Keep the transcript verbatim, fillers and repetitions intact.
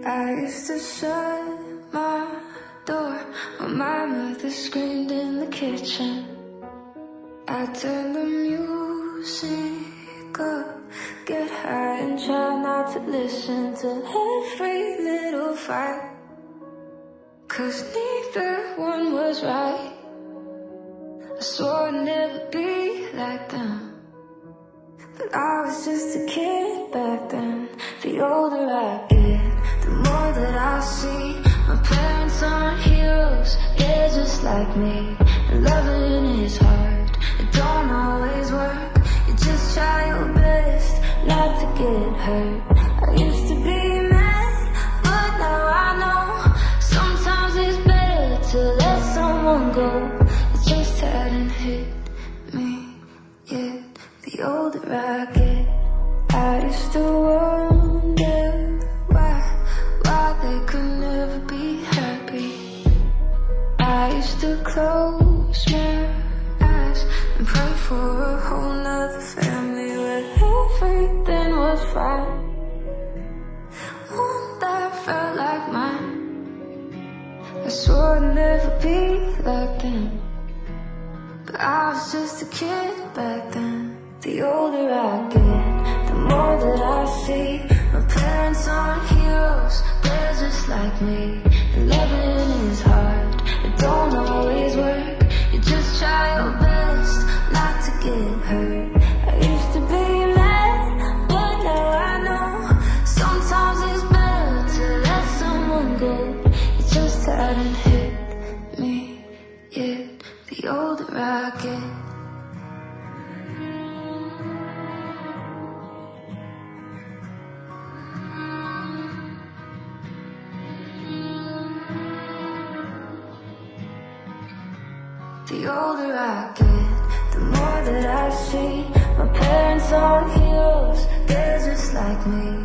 I used to shut my door when my mother screamed in the kitchen. I turned the music up, get high and try not to listen to every little fight, 'cause neither one was right. I swore I'd never be like them, but I was just a kid back then. The older I get, the more that I see my parents aren't heroes, they're just like me. And loving is hard, it don't always work. You just try your best not to get hurt. I used to be mad, but now I know sometimes it's better to let someone go. It just hadn't hit me yet. The older I get, I used to wonder why, why they could never be happy. I used to close my eyes and pray for a whole nother family where everything was fine, one that felt like mine. I swore I'd never be like them, but I was just a kid back then. The older I get, the more that I see my parents aren't heroes, they're just like me. And loving is hard, it don't always work. You just try your best not to get hurt. I used to be mad, but now I know sometimes it's better to let someone go. It just hadn't hit me yet. The older I get, the older I get, the more that I see my parents aren't heroes, they're just like me.